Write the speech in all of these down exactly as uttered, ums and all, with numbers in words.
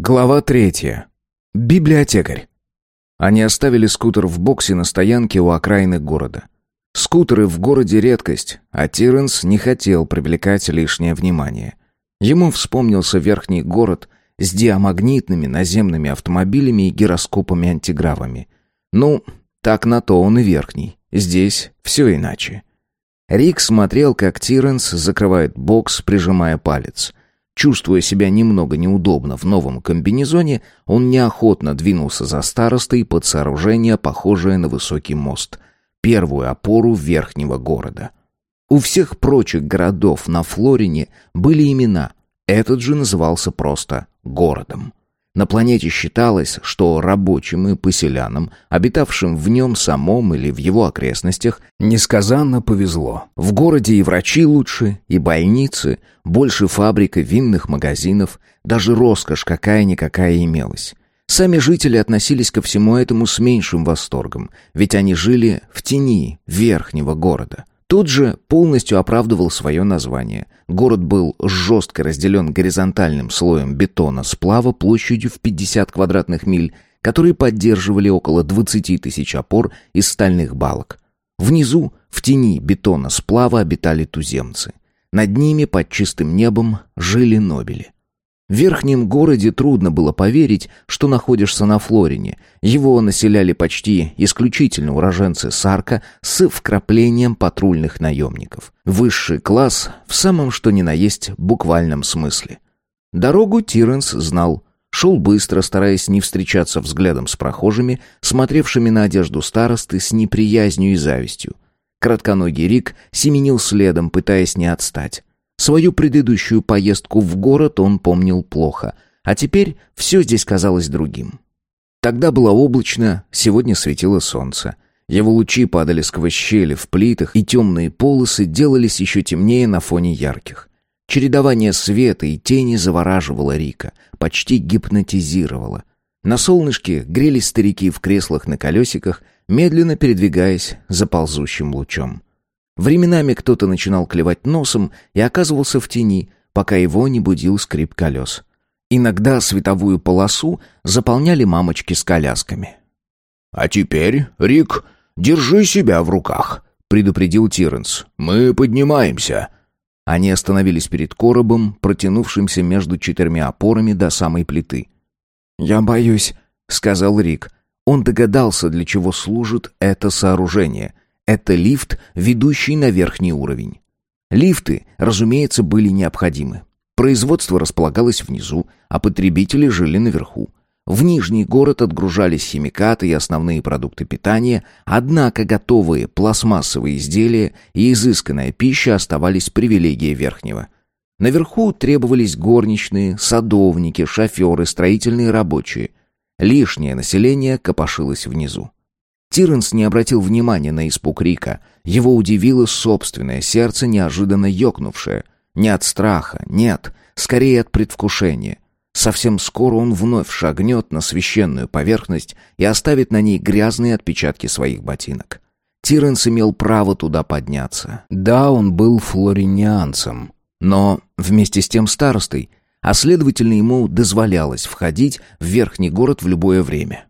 Глава третья. Библиотекарь. Они оставили скутер в боксе на стоянке у окраины города. Скутеры в городе редкость, а Тиренс не хотел привлекать лишнее внимание. Ему вспомнился верхний город с диамагнитными наземными автомобилями и гироскопами-антигравами. Ну, так на то он и верхний. Здесь все иначе. Рик смотрел, как Тиренс закрывает бокс, прижимая палец. Чувствуя себя немного неудобно в новом комбинезоне, он неохотно двинулся за старостой под сооружение, похожее на высокий мост, первую опору верхнего города. У всех прочих городов на Флорине были имена, этот же назывался просто городом. На планете считалось, что рабочим и поселянам, обитавшим в нем самом или в его окрестностях, несказанно повезло. В городе и врачи лучше, и больницы, больше фабрик и винных магазинов, даже роскошь какая-никакая имелась. Сами жители относились ко всему этому с меньшим восторгом, ведь они жили в тени верхнего города. Тот же полностью оправдывал свое название. Город был жестко разделен горизонтальным слоем бетона-сплава площадью в пятьдесят квадратных миль, которые поддерживали около двадцать тысяч опор из стальных балок. Внизу, в тени бетона-сплава, обитали туземцы. Над ними, под чистым небом, жили нобели. В верхнем городе трудно было поверить, что находишься на Флорине. Его населяли почти исключительно уроженцы Сарка с вкраплением патрульных наемников. Высший класс в самом что ни на есть буквальном смысле. Дорогу Тиренс знал. Шел быстро, стараясь не встречаться взглядом с прохожими, смотревшими на одежду старосты с неприязнью и завистью. Кратконогий Рик семенил следом, пытаясь не отстать. Свою предыдущую поездку в город он помнил плохо, а теперь все здесь казалось другим. Тогда было облачно, сегодня светило солнце. Его лучи падали сквозь щели в плитах, и темные полосы делались еще темнее на фоне ярких. Чередование света и тени завораживало Рика, почти гипнотизировало. На солнышке грелись старики в креслах на колесиках, медленно передвигаясь за ползущим лучом. Временами кто-то начинал клевать носом и оказывался в тени, пока его не будил скрип колес. Иногда световую полосу заполняли мамочки с колясками. «А теперь, Рик, держи себя в руках», — предупредил Тиренс. «Мы поднимаемся». Они остановились перед коробом, протянувшимся между четырьмя опорами до самой плиты. «Я боюсь», — сказал Рик. Он догадался, для чего служит это сооружение — это лифт, ведущий на верхний уровень. Лифты, разумеется, были необходимы. Производство располагалось внизу, а потребители жили наверху. В нижний город отгружались химикаты и основные продукты питания, однако готовые пластмассовые изделия и изысканная пища оставались привилегией верхнего. Наверху требовались горничные, садовники, шоферы, строительные рабочие. Лишнее население копошилось внизу. Тиренс не обратил внимания на испуг Рика. Его удивило собственное сердце, неожиданно ёкнувшее. Не от страха, нет, скорее от предвкушения. Совсем скоро он вновь шагнет на священную поверхность и оставит на ней грязные отпечатки своих ботинок. Тиренс имел право туда подняться. Да, он был флоринианцем, но вместе с тем старостой, а следовательно ему дозволялось входить в верхний город в любое время.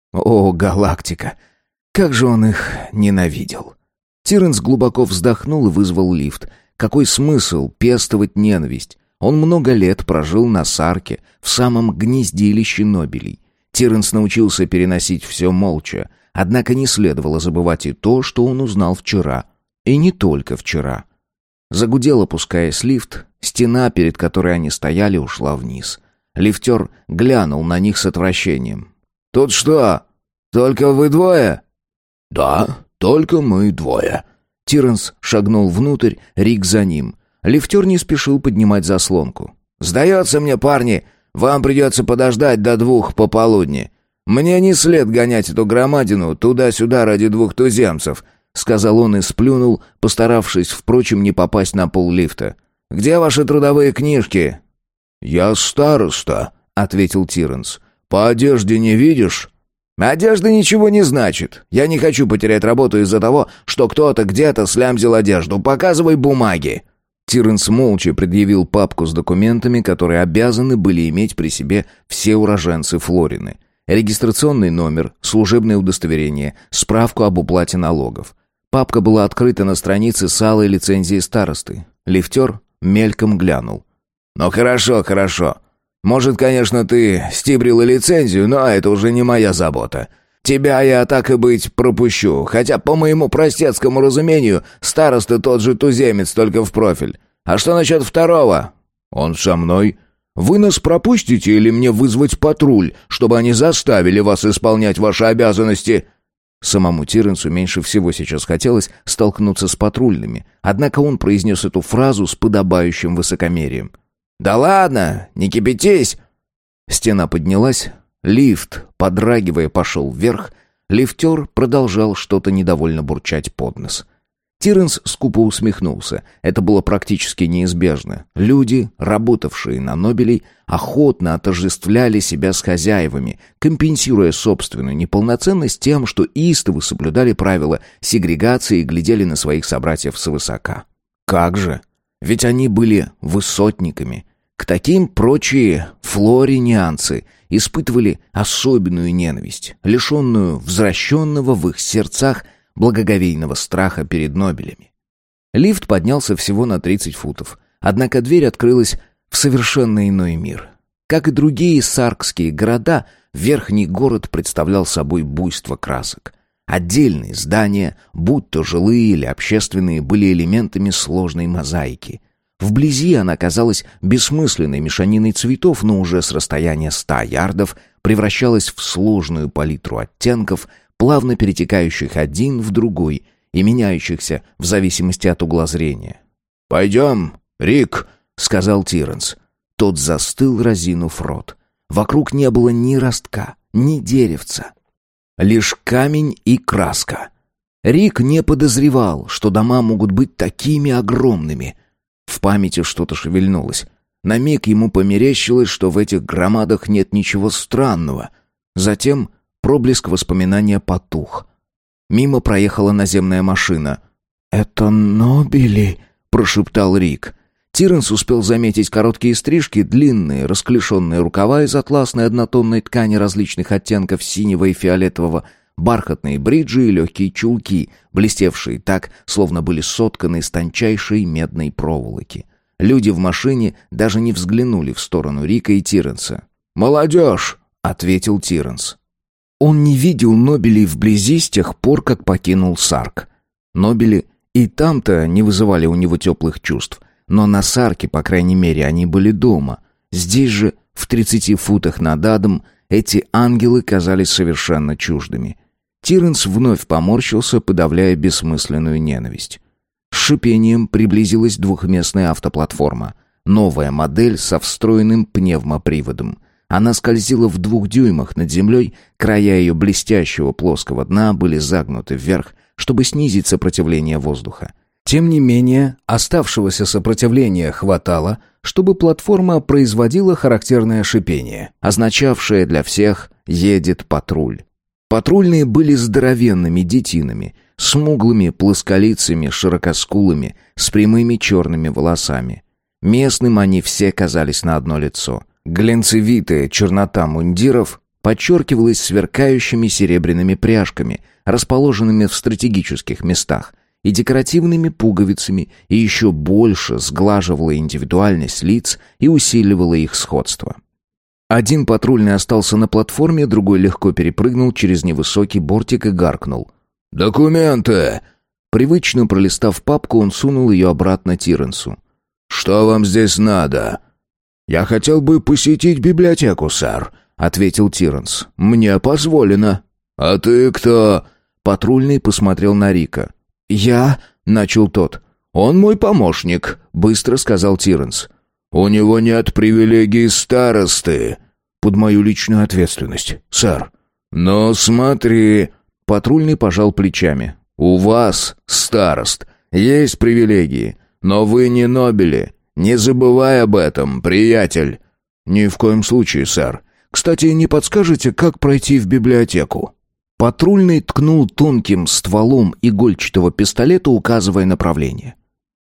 О, галактика! Как же он их ненавидел. Тиренс глубоко вздохнул и вызвал лифт. Какой смысл пестовать ненависть? Он много лет прожил на Сарке, в самом гнездилище нобелей. Тиренс научился переносить все молча, однако не следовало забывать и то, что он узнал вчера. И не только вчера. Загудел, опускаясь лифт, стена, перед которой они стояли, ушла вниз. Лифтер глянул на них с отвращением. «Тут что, только вы двое?» «Да, только мы двое». Тиренс шагнул внутрь, Рик за ним. Лифтер не спешил поднимать заслонку. «Сдается мне, парни, вам придется подождать до двух пополудни. Мне не след гонять эту громадину туда-сюда ради двух туземцев», — сказал он и сплюнул, постаравшись, впрочем, не попасть на пол лифта. «Где ваши трудовые книжки?» «Я староста», — ответил Тиренс. «По одежде не видишь?» «Одежда ничего не значит. Я не хочу потерять работу из-за того, что кто-то где-то слямзил одежду. Показывай бумаги». Тиренс молча предъявил папку с документами, которые обязаны были иметь при себе все уроженцы Флорины. Регистрационный номер, служебное удостоверение, справку об уплате налогов. Папка была открыта на странице с алой лицензией старосты. Лифтер мельком глянул. «Ну хорошо, хорошо. Может, конечно, ты стибрил и лицензию, но это уже не моя забота. Тебя я, так и быть, пропущу, хотя, по моему простецкому разумению, староста тот же туземец, только в профиль. А что насчет второго?» «Он со мной. Вы нас пропустите или мне вызвать патруль, чтобы они заставили вас исполнять ваши обязанности?» Самому Тиренсу меньше всего сейчас хотелось столкнуться с патрульными, однако он произнес эту фразу с подобающим высокомерием. «Да ладно, не кипятись!» Стена поднялась, лифт, подрагивая, пошел вверх, лифтер продолжал что-то недовольно бурчать под нос. Тиренс скупо усмехнулся. Это было практически неизбежно. Люди, работавшие на Нобелей, охотно отождествляли себя с хозяевами, компенсируя собственную неполноценность тем, что истово соблюдали правила сегрегации и глядели на своих собратьев свысока. Как же? Ведь они были высотниками. К таким прочие флоринианцы испытывали особенную ненависть, лишенную возвращенного в их сердцах благоговейного страха перед Нобелями. Лифт поднялся всего на тридцать футов, однако дверь открылась в совершенно иной мир. Как и другие саркские города, верхний город представлял собой буйство красок. Отдельные здания, будь то жилые или общественные, были элементами сложной мозаики. Вблизи она казалась бессмысленной мешаниной цветов, но уже с расстояния ста ярдов превращалась в сложную палитру оттенков, плавно перетекающих один в другой и меняющихся в зависимости от угла зрения. «Пойдем, Рик», — сказал Тиренс. Тот застыл, разинув рот. Вокруг не было ни ростка, ни деревца. Лишь камень и краска. Рик не подозревал, что дома могут быть такими огромными. В памяти что-то шевельнулось. На миг ему померещилось, что в этих громадах нет ничего странного. Затем проблеск воспоминания потух. Мимо проехала наземная машина. «Это Нобели», — прошептал Рик. Тиренс успел заметить короткие стрижки, длинные, расклешенные рукава из атласной однотонной ткани различных оттенков синего и фиолетового, бархатные бриджи и легкие чулки, блестевшие так, словно были сотканы из тончайшей медной проволоки. Люди в машине даже не взглянули в сторону Рика и Тиренса. «Молодежь!» — ответил Тиренс. Он не видел Нобелей вблизи с тех пор, как покинул Сарк. Нобели и там-то не вызывали у него теплых чувств, но на Сарке, по крайней мере, они были дома. Здесь же, в тридцати футах над адом, эти ангелы казались совершенно чуждыми. Тиренс вновь поморщился, подавляя бессмысленную ненависть. С шипением приблизилась двухместная автоплатформа. Новая модель со встроенным пневмоприводом. Она скользила в двух дюймах над землей, края ее блестящего плоского дна были загнуты вверх, чтобы снизить сопротивление воздуха. Тем не менее, оставшегося сопротивления хватало, чтобы платформа производила характерное шипение, означавшее для всех «едет патруль». Патрульные были здоровенными детинами, смуглыми плосколицами, широкоскулыми, с прямыми черными волосами. Местным они все казались на одно лицо. Глянцевитая чернота мундиров подчеркивалась сверкающими серебряными пряжками, расположенными в стратегических местах, и декоративными пуговицами, и еще больше сглаживала индивидуальность лиц и усиливала их сходство. Один патрульный остался на платформе, другой легко перепрыгнул через невысокий бортик и гаркнул. «Документы!» Привычно пролистав папку, он сунул ее обратно Тиренсу. «Что вам здесь надо?» «Я хотел бы посетить библиотеку, сэр», — ответил Тиренс. «Мне позволено». «А ты кто?» Патрульный посмотрел на Рика. «Я...» — начал тот. «Он мой помощник», — быстро сказал Тиренс. «У него нет привилегий старосты». «Под мою личную ответственность, сэр». «Ну, смотри...» — патрульный пожал плечами. «У вас, старост, есть привилегии, но вы не Нобели. Не забывай об этом, приятель». «Ни в коем случае, сэр. Кстати, не подскажете, как пройти в библиотеку?» Патрульный ткнул тонким стволом игольчатого пистолета, указывая направление.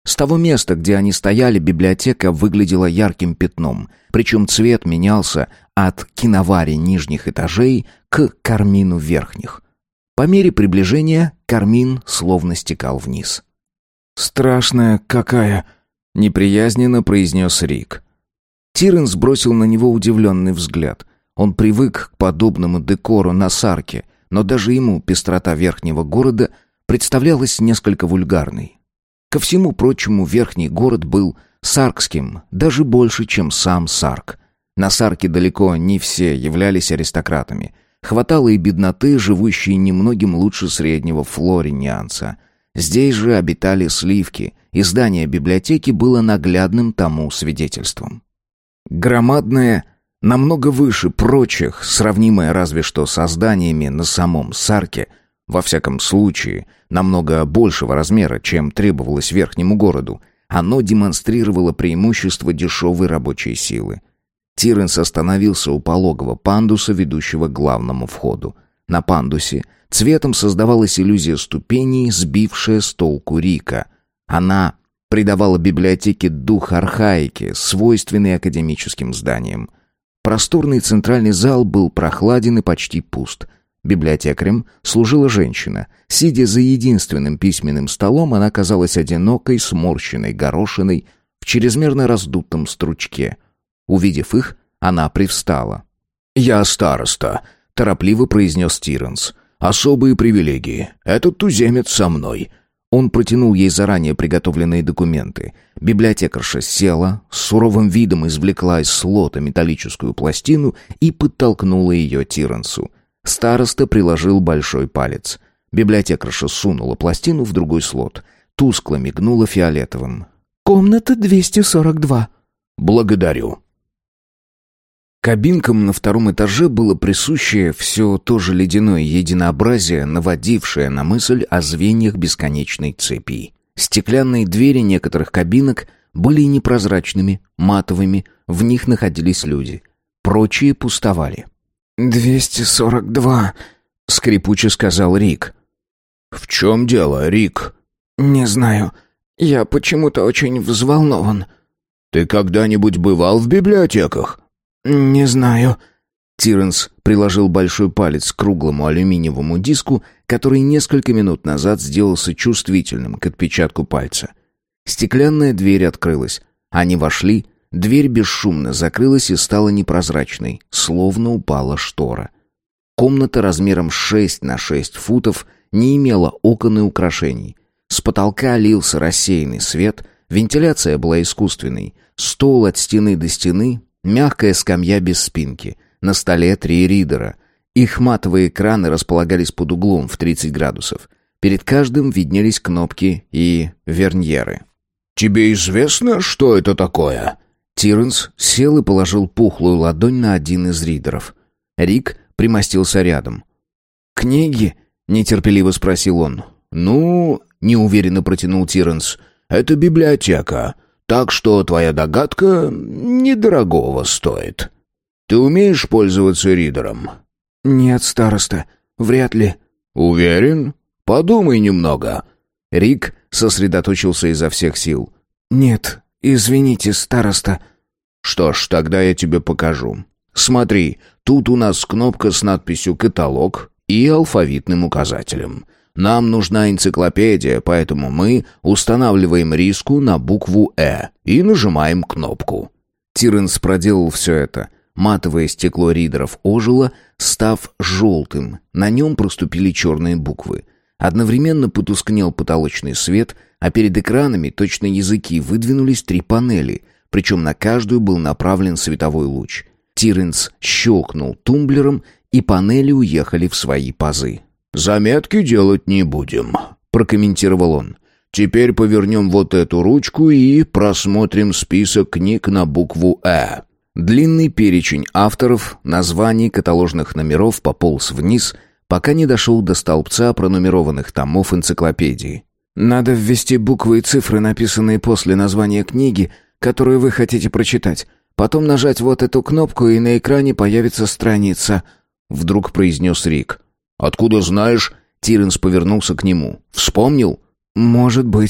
С того места, где они стояли, библиотека выглядела ярким пятном, причем цвет менялся от киновари нижних этажей к кармину верхних. По мере приближения кармин словно стекал вниз. «Страшная какая!» — неприязненно произнес Рик. Тиренс бросил на него удивленный взгляд. Он привык к подобному декору на Сарке, но даже ему пестрота верхнего города представлялась несколько вульгарной. Ко всему прочему, верхний город был саркским, даже больше, чем сам Сарк. На Сарке далеко не все являлись аристократами. Хватало и бедноты, живущей немногим лучше среднего флоринианца. Здесь же обитали сливки, и здание библиотеки было наглядным тому свидетельством. Громадное, намного выше прочих, сравнимое разве что со зданиями на самом Сарке, во всяком случае, намного большего размера, чем требовалось верхнему городу, оно демонстрировало преимущество дешевой рабочей силы. Тиренс остановился у пологого пандуса, ведущего к главному входу. На пандусе цветом создавалась иллюзия ступеней, сбившая с толку Рика. Она придавала библиотеке дух архаики, свойственный академическим зданиям. Просторный центральный зал был прохладен и почти пуст. Библиотекарем служила женщина. Сидя за единственным письменным столом, она казалась одинокой, сморщенной горошиной в чрезмерно раздутом стручке. Увидев их, она привстала. «Я староста», — торопливо произнес Тиренс. «Особые привилегии. Этот туземец со мной». Он протянул ей заранее приготовленные документы. Библиотекарша села, с суровым видом извлекла из слота металлическую пластину и подтолкнула ее Тиренсу. Староста приложил большой палец. Библиотекарша сунула пластину в другой слот. Тускло мигнула фиолетовым. «Комната двести сорок два». «Благодарю». Кабинкам на втором этаже было присуще все то же ледяное единообразие, наводившее на мысль о звеньях бесконечной цепи. Стеклянные двери некоторых кабинок были непрозрачными, матовыми, в них находились люди. Прочие пустовали. «двести сорок два», — скрипуче сказал Рик. «В чем дело, Рик?» «Не знаю. Я почему-то очень взволнован». «Ты когда-нибудь бывал в библиотеках?» «Не знаю». Тиренс приложил большой палец к круглому алюминиевому диску, который несколько минут назад сделался чувствительным к отпечатку пальца. Стеклянная дверь открылась. Они вошли, дверь бесшумно закрылась и стала непрозрачной, словно упала штора. Комната размером шесть на шесть футов не имела окон и украшений. С потолка лился рассеянный свет, вентиляция была искусственной, стол от стены до стены, мягкая скамья без спинки, на столе три ридера. Их матовые экраны располагались под углом в тридцать градусов. Перед каждым виднелись кнопки и верньеры. «Тебе известно, что это такое?» Тиренс сел и положил пухлую ладонь на один из ридеров. Рик примостился рядом. «Книги?» — нетерпеливо спросил он. «Ну...» — неуверенно протянул Тиренс. «Это библиотека. Так что твоя догадка недорогого стоит. Ты умеешь пользоваться ридером?» «Нет, староста, вряд ли». «Уверен? Подумай немного». Рик сосредоточился изо всех сил. «Нет, извините, староста». «Что ж, тогда я тебе покажу. Смотри, тут у нас кнопка с надписью «Каталог» и алфавитным указателем. Нам нужна энциклопедия, поэтому мы устанавливаем риску на букву «Э» и нажимаем кнопку». Тиренс проделал все это. Матовое стекло ридеров ожило, став желтым. На нем проступили черные буквы. Одновременно потускнел потолочный свет, а перед экранами точно языки выдвинулись три панели, причем на каждую был направлен световой луч. Тиренс щелкнул тумблером, и панели уехали в свои пазы. «Заметки делать не будем», — прокомментировал он. «Теперь повернем вот эту ручку и просмотрим список книг на букву «Э». Длинный перечень авторов, названий, каталожных номеров пополз вниз, пока не дошел до столбца пронумерованных томов энциклопедии. «Надо ввести буквы и цифры, написанные после названия книги, которую вы хотите прочитать. Потом нажать вот эту кнопку, и на экране появится страница», — вдруг произнес Рик. «Откуда знаешь?» — Тиренс повернулся к нему. «Вспомнил?» «Может быть».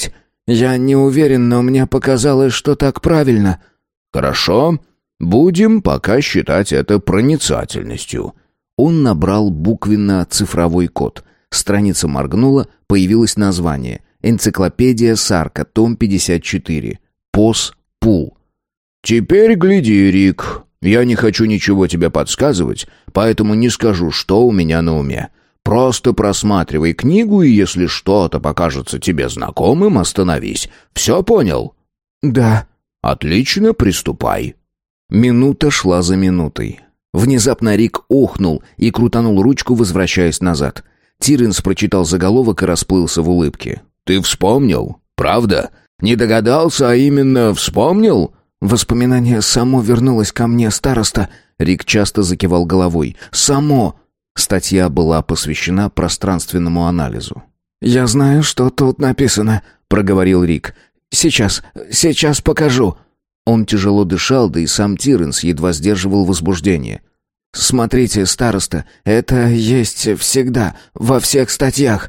Я не уверен, но мне показалось, что так правильно». «Хорошо. Будем пока считать это проницательностью». Он набрал буквенно-цифровой код. Страница моргнула, появилось название. Энциклопедия Сарка, том пятьдесят четыре. Пос Пул. «Теперь гляди, Рик. Я не хочу ничего тебе подсказывать, поэтому не скажу, что у меня на уме. Просто просматривай книгу, и если что-то покажется тебе знакомым, остановись. Все понял?» «Да». «Отлично, приступай». Минута шла за минутой. Внезапно Рик охнул и крутанул ручку, возвращаясь назад. Тиренс прочитал заголовок и расплылся в улыбке. «Ты вспомнил? Правда? Не догадался, а именно вспомнил?» «Воспоминание само вернулось ко мне, староста». Рик часто закивал головой. «Само!» Статья была посвящена пространственному анализу. «Я знаю, что тут написано», — проговорил Рик. «Сейчас, сейчас покажу». Он тяжело дышал, да и сам Тиренс едва сдерживал возбуждение. «Смотрите, староста, это есть всегда, во всех статьях».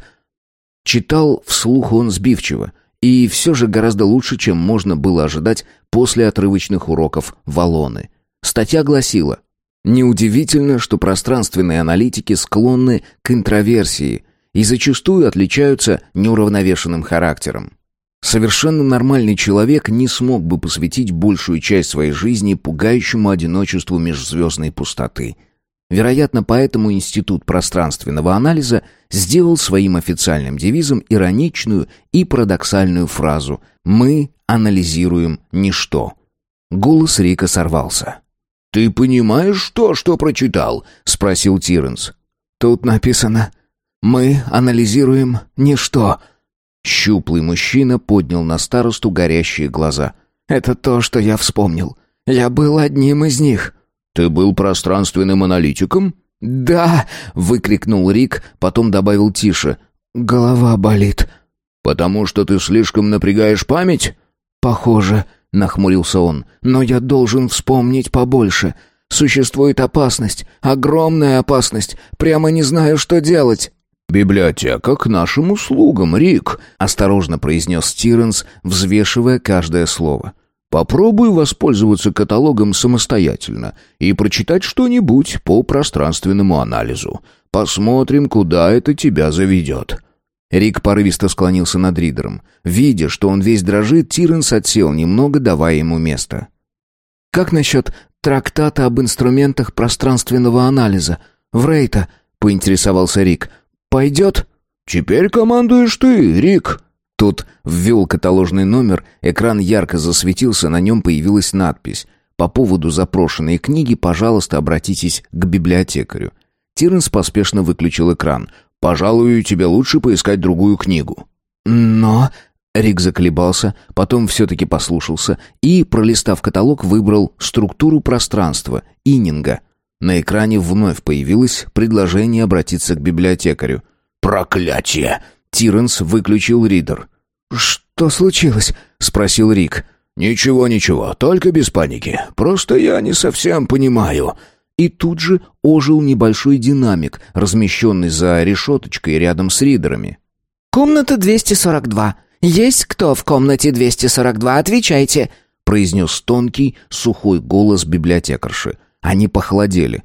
Читал вслух он сбивчиво, и все же гораздо лучше, чем можно было ожидать после отрывочных уроков Валоны. Статья гласила: «Неудивительно, что пространственные аналитики склонны к интроверсии и зачастую отличаются неуравновешенным характером. Совершенно нормальный человек не смог бы посвятить большую часть своей жизни пугающему одиночеству межзвездной пустоты. Вероятно, поэтому Институт пространственного анализа сделал своим официальным девизом ироничную и парадоксальную фразу «Мы анализируем ничто». Голос Рика сорвался. «Ты понимаешь то, что прочитал?» — спросил Тиренс. «Тут написано «Мы анализируем ничто». Щуплый мужчина поднял на старосту горящие глаза. «Это то, что я вспомнил. Я был одним из них». «Ты был пространственным аналитиком?» «Да!» — выкрикнул Рик, потом добавил тише. «Голова болит». «Потому что ты слишком напрягаешь память?» «Похоже», — нахмурился он. «Но я должен вспомнить побольше. Существует опасность, огромная опасность. Прямо не знаю, что делать». «Библиотека к нашим услугам, Рик», — осторожно произнес Тиренс, взвешивая каждое слово. «Попробуй воспользоваться каталогом самостоятельно и прочитать что-нибудь по пространственному анализу. Посмотрим, куда это тебя заведет». Рик порывисто склонился над Ридером. Видя, что он весь дрожит, Тиренс отсел немного, давая ему место. «Как насчет трактата об инструментах пространственного анализа? Врейта?» — поинтересовался Рик. «Пойдет?» «Теперь командуешь ты, Рик». Тот ввел каталожный номер, экран ярко засветился, на нем появилась надпись: «По поводу запрошенной книги, пожалуйста, обратитесь к библиотекарю». Тиренс поспешно выключил экран. «Пожалуй, тебе лучше поискать другую книгу». «Но...» Рик заколебался, потом все-таки послушался и, пролистав каталог, выбрал «Структуру пространства» Иннинга. На экране вновь появилось предложение обратиться к библиотекарю. «Проклятие!» Тиренс выключил ридер. «Что случилось?» — спросил Рик. «Ничего, ничего, только без паники. Просто я не совсем понимаю». И тут же ожил небольшой динамик, размещенный за решеточкой рядом с ридерами. «Комната двести сорок два. Есть кто в комнате двести сорок два? Отвечайте!» — произнес тонкий, сухой голос библиотекарши. Они похолодели.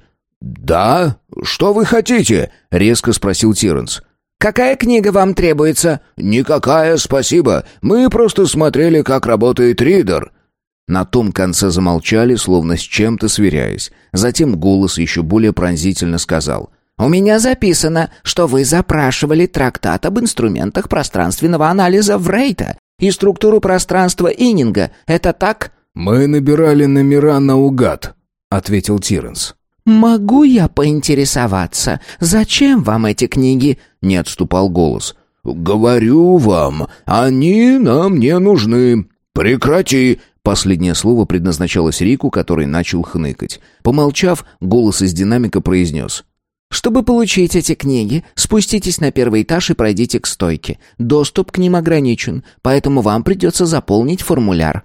«Да? Что вы хотите?» — резко спросил Тиренс. «Какая книга вам требуется?» «Никакая, спасибо. Мы просто смотрели, как работает ридер». На том конце замолчали, словно с чем-то сверяясь. Затем голос еще более пронзительно сказал: «У меня записано, что вы запрашивали трактат об инструментах пространственного анализа Врейта и структуру пространства Иннинга. Это так?» «Мы набирали номера наугад», — ответил Тиренс. «Могу я поинтересоваться, зачем вам эти книги?» — не отступал голос. «Говорю вам, они нам не нужны. Прекрати!» Последнее слово предназначалось Рику, который начал хныкать. Помолчав, голос из динамика произнес: «Чтобы получить эти книги, спуститесь на первый этаж и пройдите к стойке. Доступ к ним ограничен, поэтому вам придется заполнить формуляр».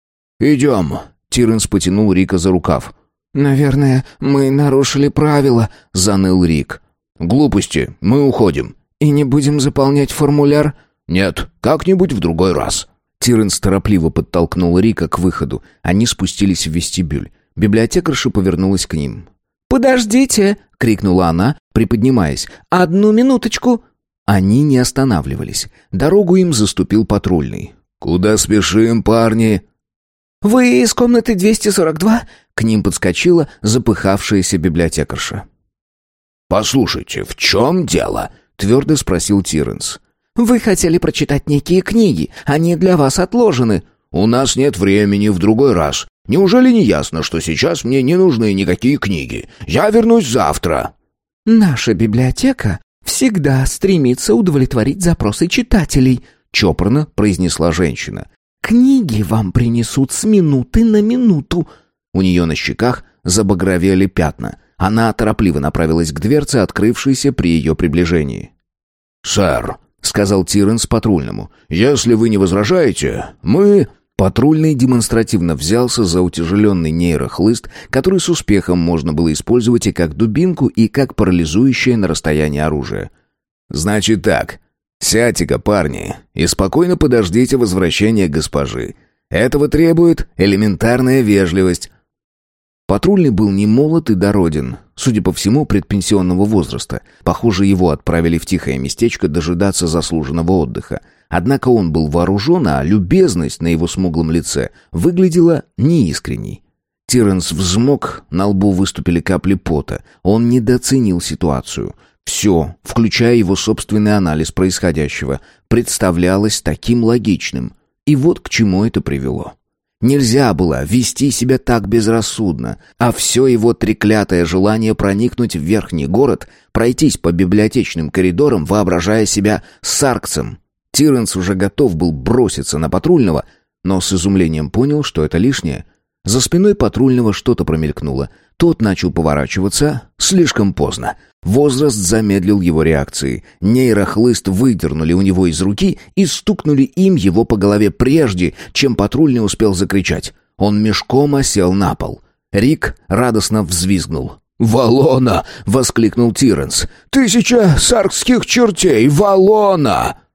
«Идем!» — Тиренс потянул Рика за рукав. «Наверное, мы нарушили правила», — заныл Рик. «Глупости, мы уходим». «И не будем заполнять формуляр?» «Нет, как-нибудь в другой раз». Тиренс торопливо подтолкнул Рика к выходу. Они спустились в вестибюль. Библиотекарша повернулась к ним. «Подождите!» — крикнула она, приподнимаясь. «Одну минуточку!» Они не останавливались. Дорогу им заступил патрульный. «Куда спешим, парни?» «Вы из комнаты двести сорок два?» К ним подскочила запыхавшаяся библиотекарша. «Послушайте, в чем дело?» — твердо спросил Тиренс. «Вы хотели прочитать некие книги. Они для вас отложены». «У нас нет времени, в другой раз. Неужели не ясно, что сейчас мне не нужны никакие книги? Я вернусь завтра». «Наша библиотека всегда стремится удовлетворить запросы читателей», — чопорно произнесла женщина. «Книги вам принесут с минуты на минуту». У нее на щеках забагровели пятна. Она торопливо направилась к дверце, открывшейся при ее приближении. «Сэр», — сказал Тиренс патрульному, — «если вы не возражаете, мы...» Патрульный демонстративно взялся за утяжеленный нейрохлыст, который с успехом можно было использовать и как дубинку, и как парализующее на расстоянии оружие. «Значит так, сядьте-ка, парни, и спокойно подождите возвращения госпожи. Этого требует элементарная вежливость». Патрульный был не молод и дороден, судя по всему, предпенсионного возраста. Похоже, его отправили в тихое местечко дожидаться заслуженного отдыха. Однако он был вооружен, а любезность на его смуглом лице выглядела неискренней. Тиренс взмок, на лбу выступили капли пота. Он недооценил ситуацию. Все, включая его собственный анализ происходящего, представлялось таким логичным. И вот к чему это привело. Нельзя было вести себя так безрассудно, а все его треклятое желание проникнуть в верхний город, пройтись по библиотечным коридорам, воображая себя саркцем. Тиренс уже готов был броситься на патрульного, но с изумлением понял, что это лишнее. За спиной патрульного что-то промелькнуло. Тот начал поворачиваться слишком поздно. Возраст замедлил его реакции. Нейрохлыст выдернули у него из руки и стукнули им его по голове прежде, чем патрульный успел закричать. Он мешком осел на пол. Рик радостно взвизгнул. «Валлона!» — воскликнул Тиренс. «Тысяча саркских чертей! Валлона!»